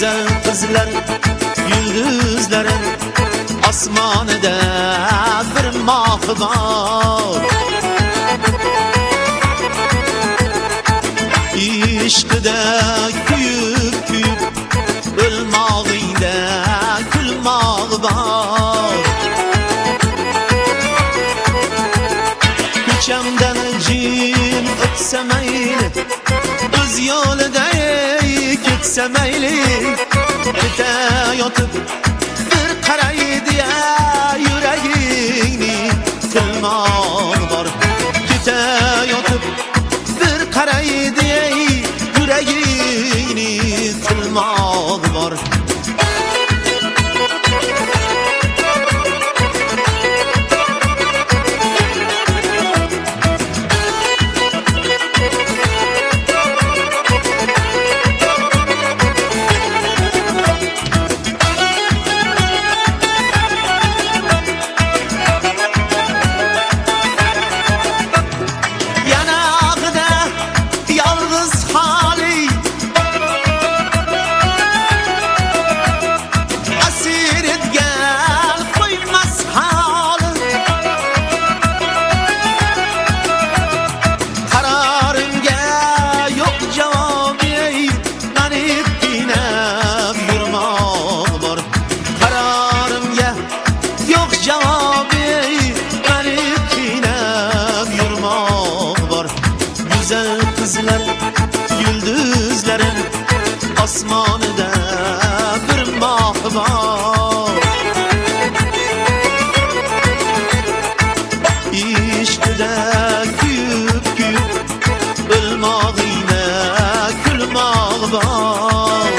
Güzel kızlar, yulduzların osmonida bir moh bor. İşqida kuyib kuyib o'lmog'ingda kulmog' bor. Ko'chamdan jim o'tsa mayli, o'z yo'lida ketsa mayli, ketayotib bir qaraydi-ya yuragingni tilmog' bor. Ketayotib bir qaraydi-ya yuragingni tilmog' bor. Güzel kızlar, yulduzların osmonida bir moh bor. İşqida kuyib kuyib o'lmog'ingda kulmog' bor.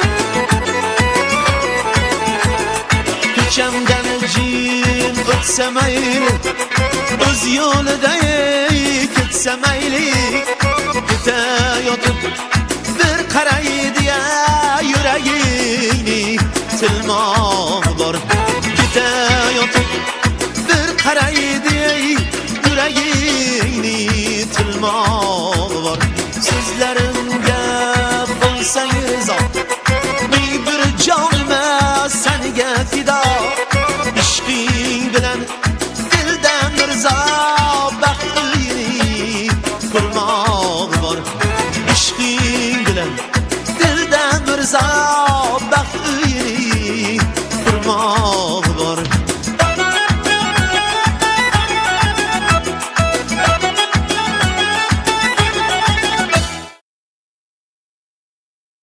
Ko'chamdan jim o'tsa mayli, o'z yo'lida ketsa mayli, ketayotib bir qaraydi-ya yuragingni tilmog' bor. Ketayotib bir qaraydi-ya yuragingni tilmog' bor. So'zlarimga bo'lsang rizo, ming bir jonima saniga fido. Ishqing bilan dildan mirzo kurmog' bor. Ishqing bilan dildan mirzo